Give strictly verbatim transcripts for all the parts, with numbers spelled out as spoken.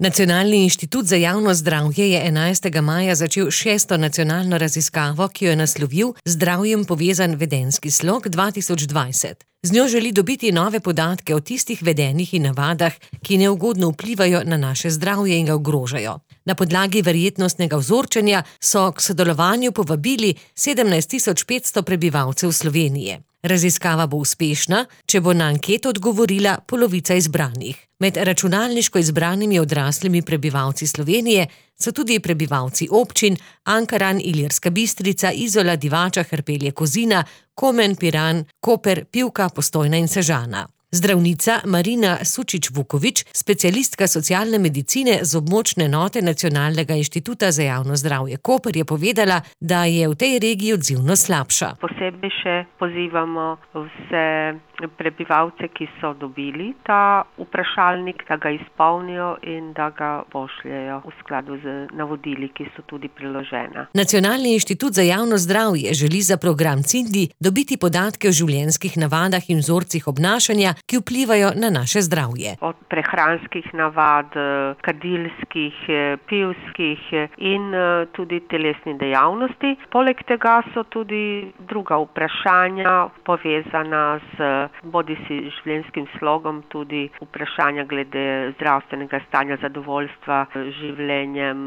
Nacionalni inštitut za javno zdravje je enajstega maja začel šesto nacionalno raziskavo, ki jo je naslovil Zdravjem povezan vedenjski slog dva tisoč dvajset. Z njo želi dobiti nove podatke o tistih vedenjih in navadah, ki neugodno vplivajo na naše zdravje in ga ogrožajo. Na podlagi verjetnostnega vzorčenja so k sodelovanju povabili sedemnajst tisoč petsto prebivalcev Slovenije. Raziskava bo uspešna, če bo na anketo odgovorila polovica izbranih. Med računalniško izbranimi odraslimi prebivalci Slovenije so tudi prebivalci občin Ankaran, Ilirska Bistrica, Izola, Divača, Hrpelje-Kozina, Komen, Piran, Koper, Pivka, Postojna in Sežana. Zdravnica Marina Sučič-Vukovič, specialistka socialne medicine z območne enote Nacionalnega inštituta za javno zdravje Koper, je povedala, da je v tej regiji odzivnost slabša. Posebej še pozivamo vse prebivalce, ki so dobili ta vprašalnik, da ga izpolnijo in da ga pošljejo v skladu z navodili, ki so tudi priložena. Nacionalni inštitut za javno zdravje želi za program Cindi dobiti podatke o življenjskih navadah in vzorcih obnašanja, ki vplivajo na naše zdravje. Od prehranskih navad, kadilskih, pivskih in tudi telesni dejavnosti. Poleg tega so tudi druga vprašanja povezana z bodisi življenjskim slogom, tudi vprašanja glede zdravstvenega stanja, zadovoljstva življenjem,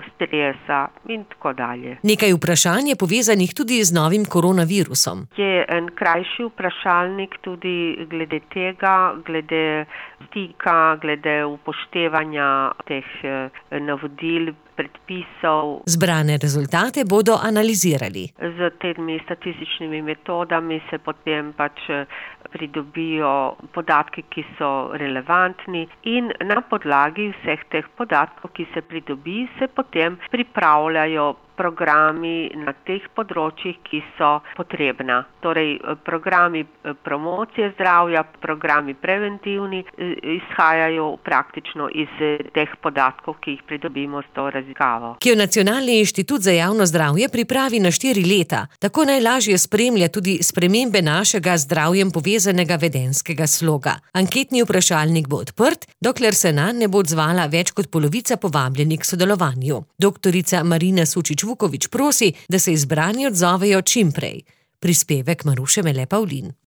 stresa in tako dalje. Nekaj vprašanj je povezanih tudi z novim koronavirusom. Je en krajši vprašalnik tudi glede tega, glede stika, glede upoštevanja teh navodil, predpisov. Zbrane rezultate bodo analizirali. Z temi statističnimi metodami se potem pač pridobijo podatki, ki so relevantni, in na podlagi vseh teh podatkov, ki se pridobi, se potem pripravljajo programi na teh področjih, ki so potrebna. Torej, programi promocije zdravja, programi preventivni izhajajo praktično iz teh podatkov, ki jih pridobimo s to raziskavo. Ki jo Nacionalni inštitut za javno zdravje pripravi na štiri leta. Tako najlažje spremlja tudi spremembe našega zdravjem povezanega vedenjskega sloga. Anketni vprašalnik bo odprt, dokler se nanj ne bo odzvala več kot polovica povabljenih k sodelovanju. Doktorica Marina Sučič-Vukovič prosi, da se izbrani odzovejo čim prej. Prispevek Maruše Mele Pavlin.